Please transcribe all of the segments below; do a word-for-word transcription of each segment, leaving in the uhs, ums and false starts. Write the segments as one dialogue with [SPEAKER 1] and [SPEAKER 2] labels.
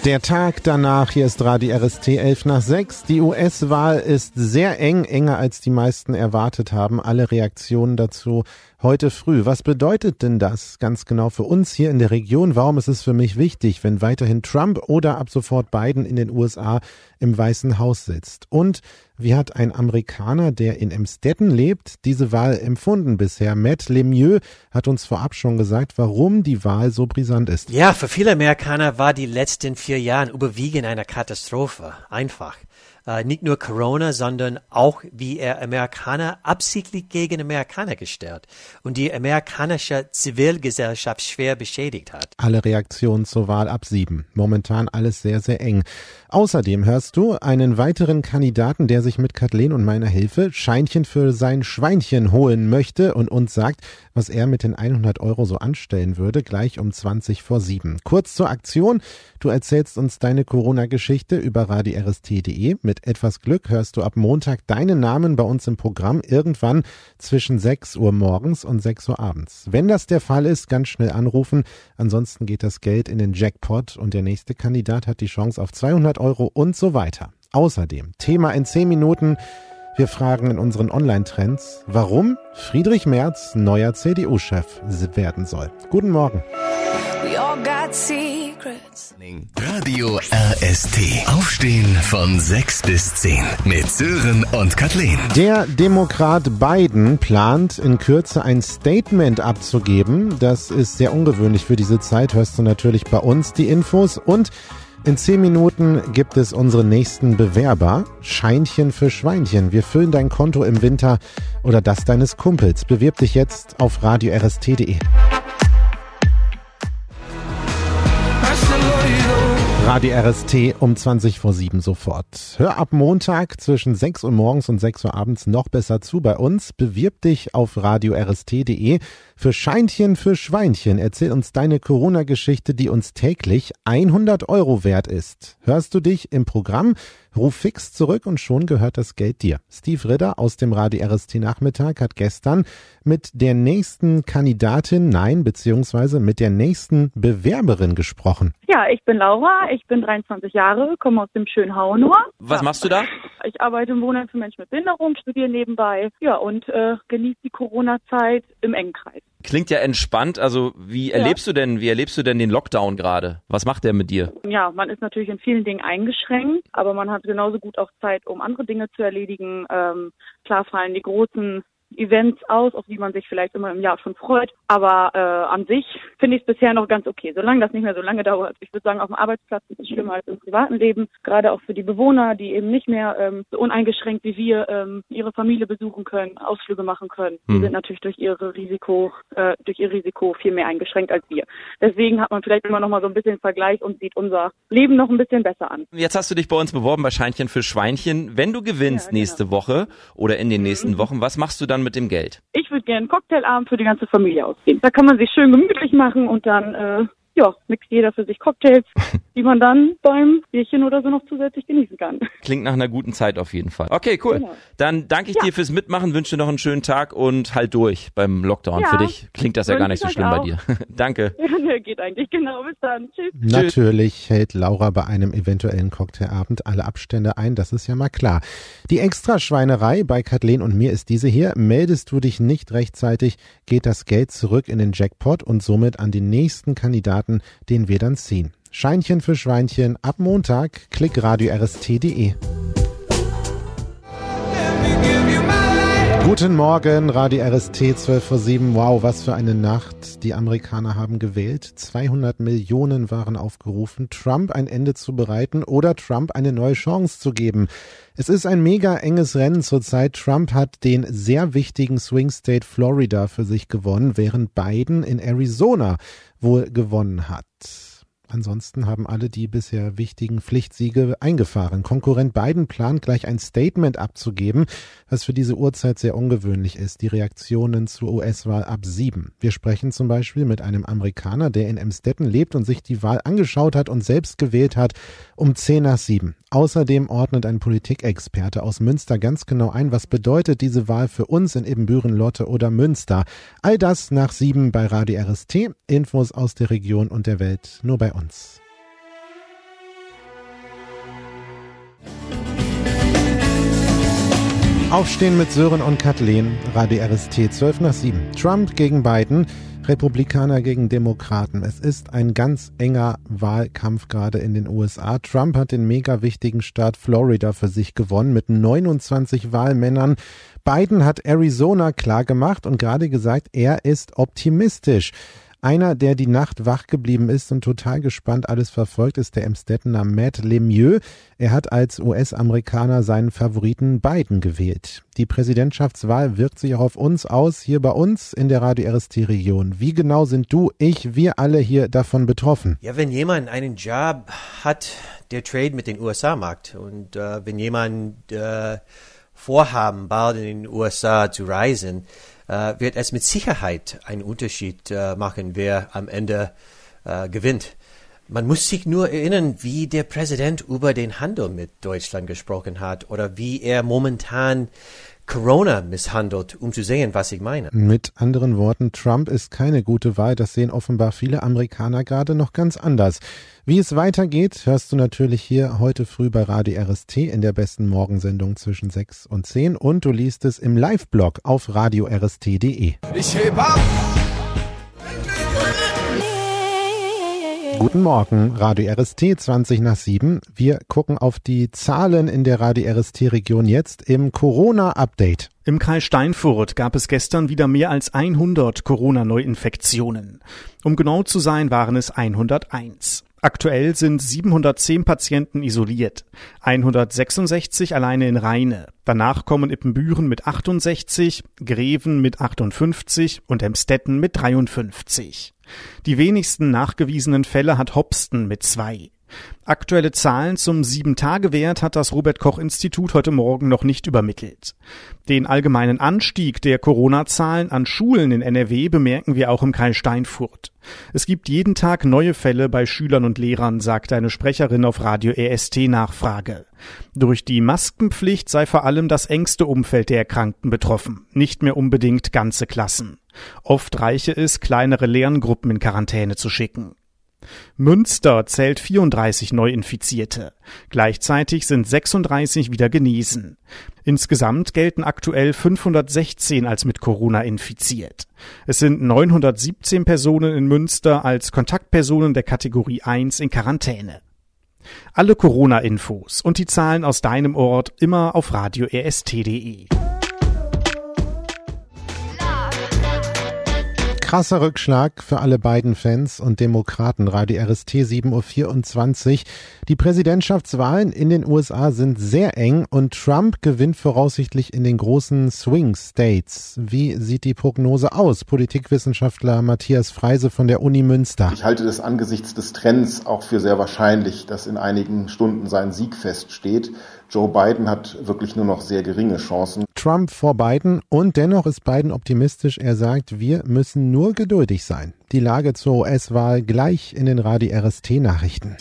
[SPEAKER 1] Der Tag danach, hier ist Radio R S T elf nach sechs. Die U S-Wahl ist sehr eng, enger als die meisten erwartet haben. Alle Reaktionen dazu heute früh. Was bedeutet denn das ganz genau für uns hier in der Region? Warum ist es für mich wichtig, wenn weiterhin Trump oder ab sofort Biden in den U S A im Weißen Haus sitzt? Und wie hat ein Amerikaner, der in Emstetten lebt, diese Wahl empfunden bisher? Matt Lemieux hat uns vorab schon gesagt, warum die Wahl so brisant ist.
[SPEAKER 2] Ja, für viele Amerikaner war die letzten vier Jahre überwiegend eine Katastrophe. Einfach. Äh, nicht nur Corona, sondern auch, wie er Amerikaner absichtlich gegen Amerikaner gestellt und die amerikanische Zivilgesellschaft schwer beschädigt hat.
[SPEAKER 1] Alle Reaktionen zur Wahl ab sieben. Momentan alles sehr, sehr eng. Außerdem hörst du einen weiteren Kandidaten, der sich mit Kathleen und meiner Hilfe Scheinchen für sein Schweinchen holen möchte und uns sagt, was er mit den hundert Euro so anstellen würde, gleich um zwanzig vor sieben. Kurz zur Aktion. Du erzählst uns deine Corona-Geschichte über radio r s t punkt d e. Mit etwas Glück hörst du ab Montag deinen Namen bei uns im Programm irgendwann zwischen sechs Uhr morgens und sechs Uhr abends. Wenn das der Fall ist, ganz schnell anrufen. Ansonsten geht das Geld in den Jackpot und der nächste Kandidat hat die Chance auf zweihundert Euro und so weiter. Außerdem, Thema in zehn Minuten. Wir fragen in unseren Online-Trends, warum Friedrich Merz neuer C D U-Chef werden soll. Guten Morgen.
[SPEAKER 3] We all got secrets.
[SPEAKER 4] Radio R S T. Aufstehen von sechs bis zehn mit Sören und Kathleen.
[SPEAKER 1] Der Demokrat Biden plant in Kürze ein Statement abzugeben. Das ist sehr ungewöhnlich für diese Zeit. Hörst du natürlich bei uns die Infos. Und in zehn Minuten gibt es unseren nächsten Bewerber. Scheinchen für Schweinchen. Wir füllen dein Konto im Winter oder das deines Kumpels. Bewirb dich jetzt auf radio r s t punkt d e. Radio R S T um zwanzig vor sieben sofort. Hör ab Montag zwischen sechs Uhr morgens und sechs Uhr abends noch besser zu bei uns. Bewirb dich auf radio r s t punkt d e für Scheinchen für Schweinchen. Erzähl uns deine Corona-Geschichte, die uns täglich hundert Euro wert ist. Hörst du dich im Programm? Ruf fix zurück und schon gehört das Geld dir. Steve Ritter aus dem Radio R S T Nachmittag hat gestern mit der nächsten Kandidatin, nein, beziehungsweise mit der nächsten Bewerberin gesprochen.
[SPEAKER 5] Ja, ich bin Laura, ich bin dreiundzwanzig Jahre, komme aus dem schönen Hauenur.
[SPEAKER 6] Was machst du da?
[SPEAKER 5] Ich arbeite im Wohnheim für Menschen mit Behinderung, studiere nebenbei, ja, und äh, genieße die Corona-Zeit im engen Kreis.
[SPEAKER 6] Klingt ja entspannt. Also wie erlebst ja. du denn, wie erlebst du denn den Lockdown gerade? Was macht der mit dir?
[SPEAKER 5] Ja, man ist natürlich in vielen Dingen eingeschränkt, aber man hat genauso gut auch Zeit, um andere Dinge zu erledigen. Ähm, klar fallen die großen Events aus, auf die man sich vielleicht immer im Jahr schon freut. Aber äh, an sich finde ich es bisher noch ganz okay, solange das nicht mehr so lange dauert. Ich würde sagen, auf dem Arbeitsplatz ist es schlimmer als im privaten Leben. Gerade auch für die Bewohner, die eben nicht mehr ähm, so uneingeschränkt wie wir ähm, ihre Familie besuchen können, Ausflüge machen können. Hm. Die sind natürlich durch ihre Risiko, äh, durch ihr Risiko viel mehr eingeschränkt als wir. Deswegen hat man vielleicht immer noch mal so ein bisschen Vergleich und sieht unser Leben noch ein bisschen besser an.
[SPEAKER 6] Jetzt hast du dich bei uns beworben bei Scheinchen für Schweinchen. Wenn du gewinnst ja, genau. nächste Woche oder in den nächsten mhm. Wochen, was machst du dann mit dem Geld?
[SPEAKER 5] Ich würde gerne einen Cocktailabend für die ganze Familie ausgeben. Da kann man sich schön gemütlich machen und dann, äh, ja, mixt jeder für sich Cocktails, die man dann beim Bierchen oder so noch zusätzlich genießen kann.
[SPEAKER 6] Klingt nach einer guten Zeit auf jeden Fall. Okay, cool. Genau. Dann danke ich ja. dir fürs Mitmachen, wünsche dir noch einen schönen Tag und halt durch beim Lockdown. Ja. Für dich klingt das ja gar nicht so schlimm auch. Bei dir. Danke.
[SPEAKER 5] Ja, ne, geht eigentlich. Genau, bis dann. Tschüss.
[SPEAKER 1] Natürlich hält Laura bei einem eventuellen Cocktailabend alle Abstände ein, das ist ja mal klar. Die Extraschweinerei bei Kathleen und mir ist diese hier. Meldest du dich nicht rechtzeitig, geht das Geld zurück in den Jackpot und somit an den nächsten Kandidaten, den wir dann ziehen. Scheinchen für Schweinchen ab Montag. Klick radio r s t punkt d e. Guten Morgen, Radio R S T, zwölf vor sieben. Wow, was für eine Nacht. Die Amerikaner haben gewählt. zweihundert Millionen waren aufgerufen, Trump ein Ende zu bereiten oder Trump eine neue Chance zu geben. Es ist ein mega enges Rennen zurzeit. Trump hat den sehr wichtigen Swing State Florida für sich gewonnen, während Biden in Arizona wohl gewonnen hat. Ansonsten haben alle die bisher wichtigen Pflichtsiege eingefahren. Konkurrent Biden plant gleich ein Statement abzugeben, was für diese Uhrzeit sehr ungewöhnlich ist. Die Reaktionen zur U S-Wahl ab sieben. Wir sprechen zum Beispiel mit einem Amerikaner, der in Emstetten lebt und sich die Wahl angeschaut hat und selbst gewählt hat, um zehn nach sieben. Außerdem ordnet ein Politikexperte aus Münster ganz genau ein, was bedeutet diese Wahl für uns in Ibbenbüren, Lotte oder Münster. All das nach sieben bei Radio R S T. Infos aus der Region und der Welt nur bei uns. Aufstehen mit Sören und Kathleen, Radio R S T, zwölf nach sieben. Trump gegen Biden, Republikaner gegen Demokraten. Es ist ein ganz enger Wahlkampf gerade in den U S A. Trump hat den mega wichtigen Staat Florida für sich gewonnen mit neunundzwanzig Wahlmännern. Biden hat Arizona klargemacht und gerade gesagt, er ist optimistisch. Einer, der die Nacht wach geblieben ist und total gespannt alles verfolgt, ist der Emstettener Matt Lemieux. Er hat als U S-Amerikaner seinen Favoriten Biden gewählt. Die Präsidentschaftswahl wirkt sich auch auf uns aus, hier bei uns in der Radio R S T-Region. Wie genau sind du, ich, wir alle hier davon betroffen?
[SPEAKER 2] Ja, wenn jemand einen Job hat, der Trade mit den U S A macht und äh, wenn jemand äh, vorhaben, bald in den U S A zu reisen, Uh, wird es mit Sicherheit einen Unterschied uh, machen, wer am Ende uh, gewinnt. Man muss sich nur erinnern, wie der Präsident über den Handel mit Deutschland gesprochen hat oder wie er momentan Corona misshandelt, um zu sehen, was ich meine.
[SPEAKER 1] Mit anderen Worten, Trump ist keine gute Wahl. Das sehen offenbar viele Amerikaner gerade noch ganz anders. Wie es weitergeht, hörst du natürlich hier heute früh bei Radio R S T in der besten Morgensendung zwischen sechs und zehn und du liest es im Live-Blog auf radio r s t punkt d e.
[SPEAKER 7] Ich heb ab!
[SPEAKER 1] Guten Morgen, Radio R S T, zwanzig nach sieben. Wir gucken auf die Zahlen in der Radio R S T-Region jetzt im Corona-Update.
[SPEAKER 8] Im Kreis Steinfurt gab es gestern wieder mehr als hundert Corona-Neuinfektionen. Um genau zu sein, waren es hunderteins. Aktuell sind siebenhundertzehn Patienten isoliert, hundertsechsundsechzig alleine in Rheine. Danach kommen Ippenbüren mit achtundsechzig, Greven mit achtundfünfzig und Emstetten mit dreiundfünfzig. Die wenigsten nachgewiesenen Fälle hat Hopsten mit zwei. Aktuelle Zahlen zum sieben-Tage-Wert hat das Robert-Koch-Institut heute Morgen noch nicht übermittelt. Den allgemeinen Anstieg der Corona-Zahlen an Schulen in N R W bemerken wir auch im Kreis Steinfurt. Es gibt jeden Tag neue Fälle bei Schülern und Lehrern, sagt eine Sprecherin auf Radio R S T Nachfrage. Durch die Maskenpflicht sei vor allem das engste Umfeld der Erkrankten betroffen, nicht mehr unbedingt ganze Klassen. Oft reiche es, kleinere Lerngruppen in Quarantäne zu schicken. Münster zählt vierunddreißig Neuinfizierte. Gleichzeitig sind sechsunddreißig wieder genesen. Insgesamt gelten aktuell fünfhundertsechzehn als mit Corona infiziert. Es sind neunhundertsiebzehn Personen in Münster als Kontaktpersonen der Kategorie eins in Quarantäne. Alle Corona-Infos und die Zahlen aus deinem Ort immer auf radio r s t punkt d e.
[SPEAKER 1] Krasser Rückschlag für alle beiden Fans und Demokraten. Radio R S T sieben Uhr vierundzwanzig. Die Präsidentschaftswahlen in den U S A sind sehr eng und Trump gewinnt voraussichtlich in den großen Swing States. Wie sieht die Prognose aus? Politikwissenschaftler Matthias Freise von der Uni Münster.
[SPEAKER 9] Ich halte das angesichts des Trends auch für sehr wahrscheinlich, dass in einigen Stunden sein Sieg feststeht. Joe Biden hat wirklich nur noch sehr geringe Chancen.
[SPEAKER 1] Trump vor Biden und dennoch ist Biden optimistisch. Er sagt, wir müssen nur geduldig sein. Die Lage zur U S-Wahl gleich in den Radio R S T-Nachrichten.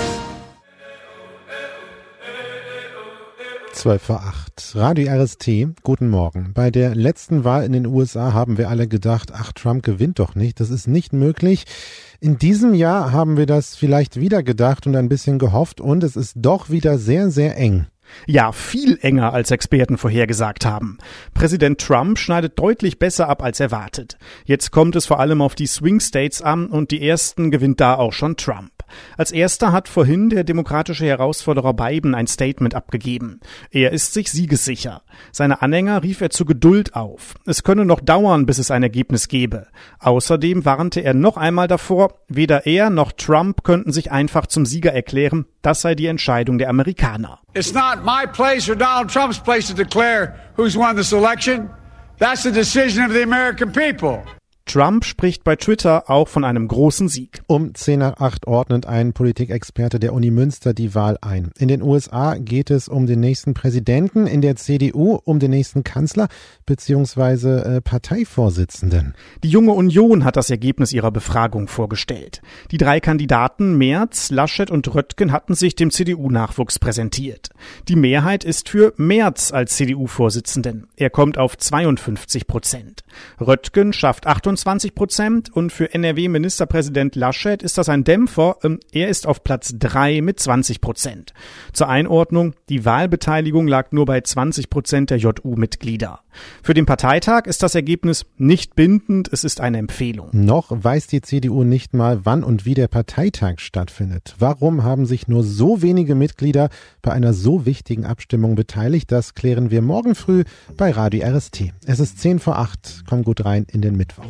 [SPEAKER 1] zwölf vor acht. Radio R S T, guten Morgen. Bei der letzten Wahl in den U S A haben wir alle gedacht, ach, Trump gewinnt doch nicht. Das ist nicht möglich. In diesem Jahr haben wir das vielleicht wieder gedacht und ein bisschen gehofft und es ist doch wieder sehr, sehr eng.
[SPEAKER 8] Ja, viel enger als Experten vorhergesagt haben. Präsident Trump schneidet deutlich besser ab als erwartet. Jetzt kommt es vor allem auf die Swing States an und die ersten gewinnt da auch schon Trump. Als erster hat vorhin der demokratische Herausforderer Biden ein Statement abgegeben. Er ist sich siegessicher. Seine Anhänger rief er zu Geduld auf. Es könne noch dauern, bis es ein Ergebnis gebe. Außerdem warnte er noch einmal davor, weder er noch Trump könnten sich einfach zum Sieger erklären. Das sei die Entscheidung der Amerikaner.
[SPEAKER 7] It's not my place or Donald Trump's place to declare who's won this election. That's the decision of the American people.
[SPEAKER 8] Trump spricht bei Twitter auch von einem großen Sieg.
[SPEAKER 1] Um zehn nach acht ordnet ein Politikexperte der Uni Münster die Wahl ein. In den U S A geht es um den nächsten Präsidenten, in der C D U um den nächsten Kanzler bzw. Äh, Parteivorsitzenden.
[SPEAKER 8] Die Junge Union hat das Ergebnis ihrer Befragung vorgestellt. Die drei Kandidaten Merz, Laschet und Röttgen hatten sich dem C D U-Nachwuchs präsentiert. Die Mehrheit ist für Merz als C D U-Vorsitzenden. Er kommt auf zweiundfünfzig Prozent. Röttgen schafft achtundzwanzig einundzwanzig Prozent und für N R W-Ministerpräsident Laschet ist das ein Dämpfer. Er ist auf Platz drei mit zwanzig Prozent. Zur Einordnung, die Wahlbeteiligung lag nur bei zwanzig Prozent der J U-Mitglieder. Für den Parteitag ist das Ergebnis nicht bindend, es ist eine Empfehlung.
[SPEAKER 1] Noch weiß die C D U nicht mal, wann und wie der Parteitag stattfindet. Warum haben sich nur so wenige Mitglieder bei einer so wichtigen Abstimmung beteiligt? Das klären wir morgen früh bei Radio R S T. Es ist zehn vor acht. Komm gut rein in den Mittwoch.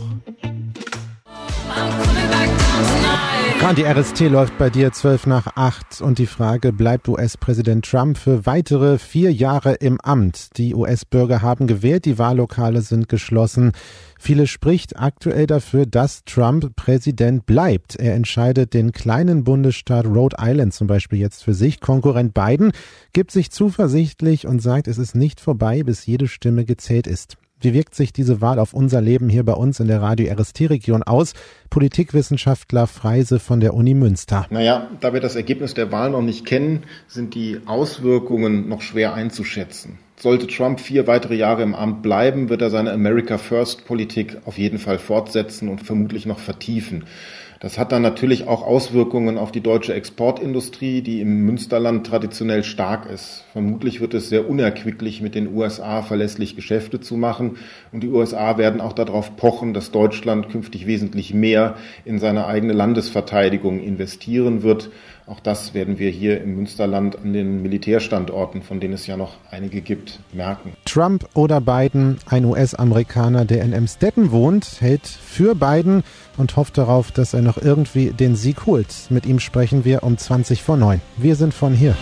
[SPEAKER 1] Radio R S T läuft bei dir zwölf nach acht und die Frage, bleibt U S-Präsident Trump für weitere vier Jahre im Amt? Die U S-Bürger haben gewählt, die Wahllokale sind geschlossen. Viele spricht aktuell dafür, dass Trump Präsident bleibt. Er entscheidet den kleinen Bundesstaat Rhode Island zum Beispiel jetzt für sich. Konkurrent Biden gibt sich zuversichtlich und sagt, es ist nicht vorbei, bis jede Stimme gezählt ist. Wie wirkt sich diese Wahl auf unser Leben hier bei uns in der Radio R S T-Region aus? Politikwissenschaftler Freise von der Uni Münster.
[SPEAKER 9] Naja, da wir das Ergebnis der Wahl noch nicht kennen, sind die Auswirkungen noch schwer einzuschätzen. Sollte Trump vier weitere Jahre im Amt bleiben, wird er seine America-First-Politik auf jeden Fall fortsetzen und vermutlich noch vertiefen. Das hat dann natürlich auch Auswirkungen auf die deutsche Exportindustrie, die im Münsterland traditionell stark ist. Vermutlich wird es sehr unerquicklich, mit den U S A verlässlich Geschäfte zu machen. Und die U S A werden auch darauf pochen, dass Deutschland künftig wesentlich mehr in seine eigene Landesverteidigung investieren wird. Auch das werden wir hier im Münsterland an den Militärstandorten, von denen es ja noch einige gibt, merken.
[SPEAKER 1] Trump oder Biden, ein U S-Amerikaner, der in Emstetten wohnt, hält für Biden und hofft darauf, dass er noch irgendwie den Sieg holt. Mit ihm sprechen wir um zwanzig vor neun. Wir sind von hier.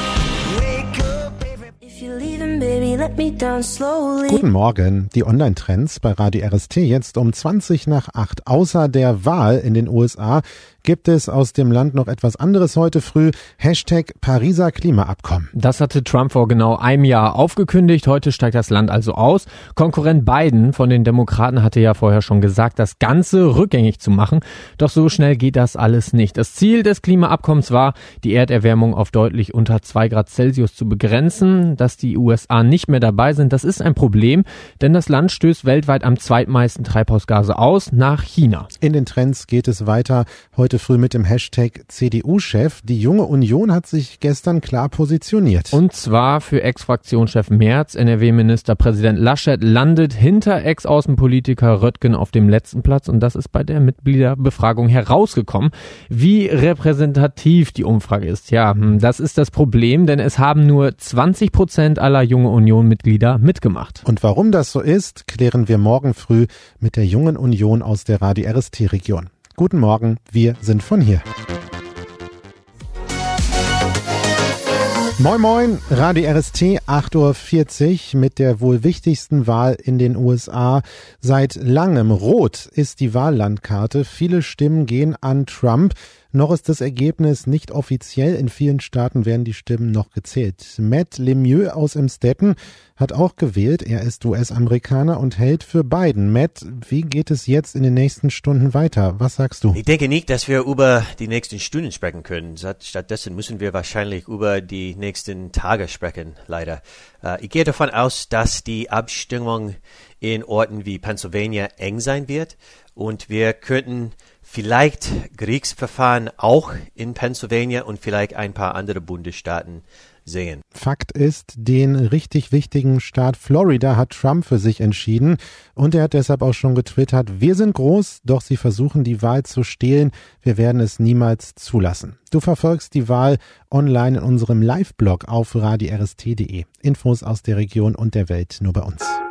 [SPEAKER 1] Guten Morgen, die Online-Trends bei Radio R S T jetzt um zwanzig nach acht. Außer der Wahl in den U S A gibt es aus dem Land noch etwas anderes heute früh. Hashtag Pariser Klimaabkommen.
[SPEAKER 10] Das hatte Trump vor genau einem Jahr aufgekündigt. Heute steigt das Land also aus. Konkurrent Biden von den Demokraten hatte ja vorher schon gesagt, das Ganze rückgängig zu machen. Doch so schnell geht das alles nicht. Das Ziel des Klimaabkommens war, die Erderwärmung auf deutlich unter zwei Grad Celsius zu begrenzen. Dass die U S A nicht mehr dabei sind, das ist ein Problem, denn das Land stößt weltweit am zweitmeisten Treibhausgase aus, nach China.
[SPEAKER 1] In den Trends geht es weiter. Heute früh mit dem Hashtag C D U-Chef. Die Junge Union hat sich gestern klar positioniert.
[SPEAKER 10] Und zwar für Ex-Fraktionschef Merz. N R W-Ministerpräsident Laschet landet hinter Ex-Außenpolitiker Röttgen auf dem letzten Platz. Und das ist bei der Mitgliederbefragung herausgekommen. Wie repräsentativ die Umfrage ist, ja, das ist das Problem, denn es haben nur zwanzig Prozent aller Junge Union-Mitglieder mitgemacht.
[SPEAKER 1] Und warum das so ist, klären wir morgen früh mit der Jungen Union aus der Radio R S T-Region. Guten Morgen, wir sind von hier. Moin Moin, Radio R S T, acht Uhr vierzig mit der wohl wichtigsten Wahl in den U S A seit langem. Rot ist die Wahllandkarte. Viele Stimmen gehen an Trump. Noch ist das Ergebnis nicht offiziell. In vielen Staaten werden die Stimmen noch gezählt. Matt Lemieux aus Emstetten hat auch gewählt. Er ist U S-Amerikaner und hält für Biden. Matt, wie geht es jetzt in den nächsten Stunden weiter? Was sagst du?
[SPEAKER 2] Ich denke nicht, dass wir über die nächsten Stunden sprechen können. Stattdessen müssen wir wahrscheinlich über die nächsten Tage sprechen, leider. Ich gehe davon aus, dass die Abstimmung in Orten wie Pennsylvania eng sein wird und wir könnten vielleicht Gerichtsverfahren auch in Pennsylvania und vielleicht ein paar andere Bundesstaaten sehen.
[SPEAKER 1] Fakt ist, den richtig wichtigen Staat Florida hat Trump für sich entschieden und er hat deshalb auch schon getwittert, wir sind groß, doch sie versuchen die Wahl zu stehlen, wir werden es niemals zulassen. Du verfolgst die Wahl online in unserem Live-Blog auf radio r s t punkt d e. Infos aus der Region und der Welt nur bei uns.